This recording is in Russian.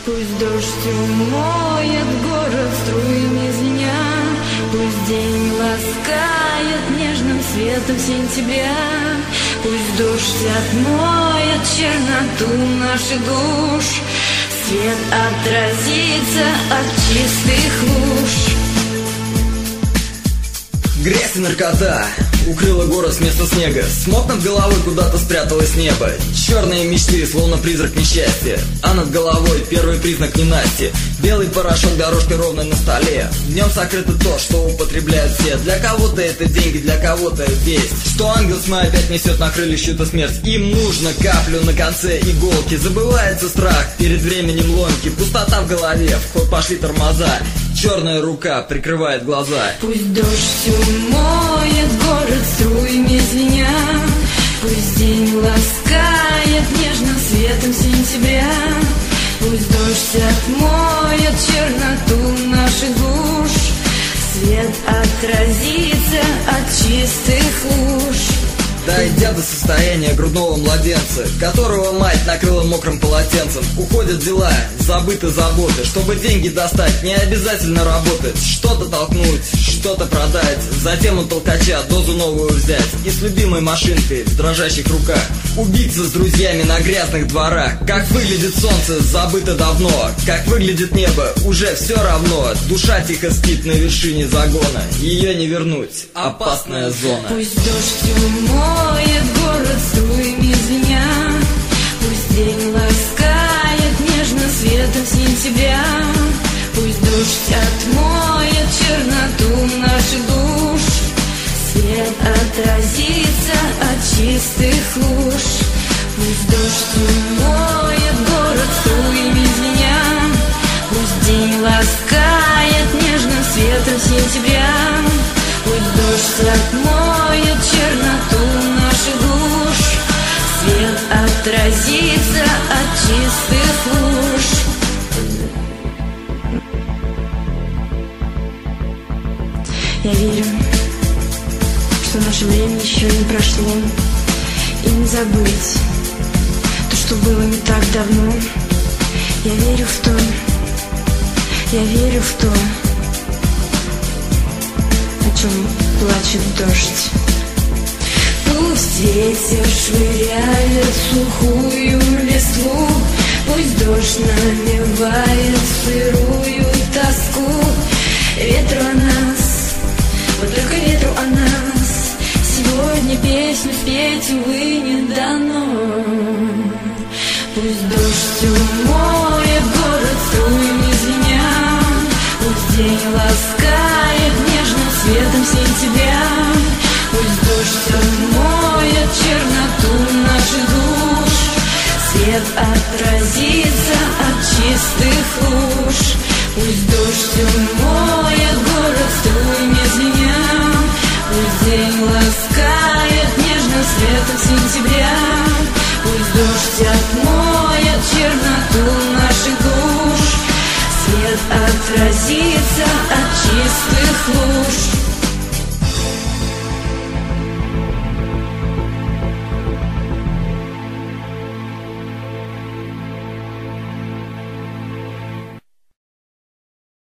Пусть дождь умоет город струями звеня, пусть день ласкает нежным светом сентября, пусть дождь отмоет черноту наших душ, свет отразится от чистых луж. Грязь и наркота укрыла город вместо снега. Смог над головой куда-то спряталось небо. Черные мечты, словно призрак несчастья. А над головой первый признак ненасти. Белый порошок дорожкой ровной на столе. В нем сокрыто то, что употребляют все. Для кого-то это деньги, для кого-то весть, что ангел с мая опять несет на крыльях чью-то смерть. Им нужно каплю на конце иголки. Забывается страх перед временем ломки. Пустота в голове, в ход пошли тормоза. Черная рука прикрывает глаза. Пусть дождь умоет город струями звеня, пусть день ласкает нежным светом сентября, пусть дождь отмоет черноту наших душ, свет отразится от чистых луж. Дойдя до состояния грудного младенца, которого мать накрыла мокрым полотенцем, уходят дела, забыты заботы. Чтобы деньги достать, не обязательно работать. Что-то толкнуть, что-то продать, затем у толкача дозу новую взять. И с любимой машинкой в дрожащих руках убиться с друзьями на грязных дворах. Как выглядит солнце, забыто давно. Как выглядит небо, уже все равно. Душа тихо спит на вершине загона. Ее не вернуть, опасная зона. Пусть дождь умоет город струями звеня, пусть день ласкает нежным светом сентября, пусть дождь отмоет черноту наших душ, свет отразится от чистых луж. Пусть дождь умоет город струями звеня, пусть день ласкает нежным светом сентября, пусть дождь отмоет черноту наших душ, свет отразится от чистых луж. Я верю, что наше время еще не прошло, и не забыть то, что было не так давно. Я верю в то, о чем плачет дождь. Пусть ветер швыряет сухую листву, пусть дождь наливает сырую тоску. Ветру о нас, вот только ветру о нас, сегодня песню спеть, увы, не дано. Пусть дождь умоет город струями звеня, пусть день ласкает нежным светом сентября, пусть дождь умоет черноту наших душ, свет отразится от чистых луж. Пусть дождь умоет город струями звеня, пусть день ласкает нежным светом сентября, пусть дождь отмоет черноту наших душ, свет отразится от чистых луж.